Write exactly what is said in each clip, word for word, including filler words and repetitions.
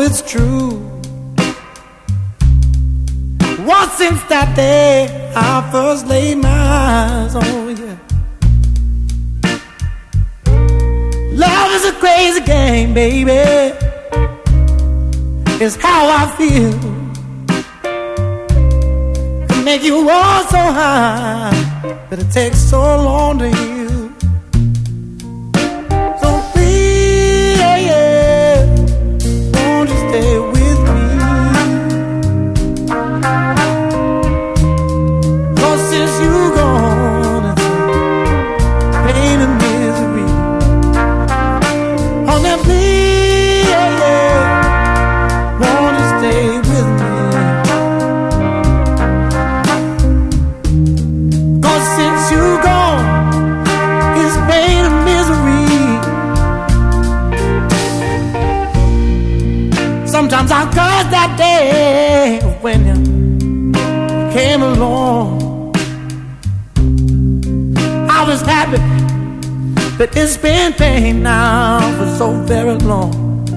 it's true. Once since that day I first laid my eyes on you. Love is a crazy game, baby. It's how I feel. Can make you walk so high, but it takes so long to heal. So please, yeah, yeah, won't you stay with me? 'Cause since you gone, it's a pain and misery. Oh, now please, yeah, yeah, won't you stay with me? 'Cause since you gone, it's pain and misery. Sometimes I curse that day when you came along. I was happy, but it's been pain now for so very long.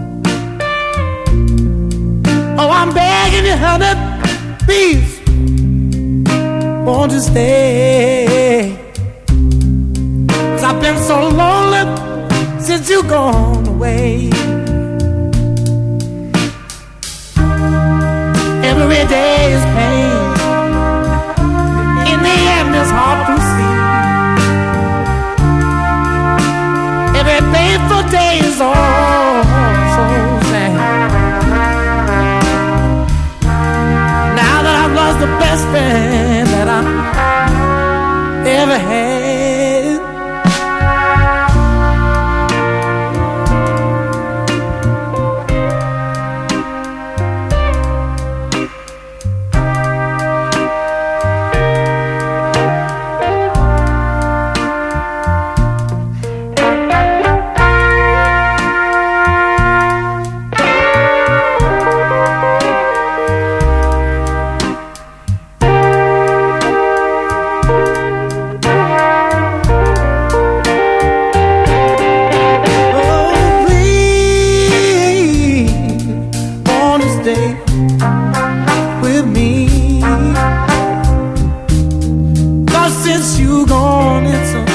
Oh, I'm begging you, honey, please, won't you stay? 'Cause I've been so lonely since you gone away. Every day is pain. In the end, it's hard to see. Every painful day is all so sad. Now that I've lost the best friend that I ever had. Stay with me. 'Cause since you gone, it's a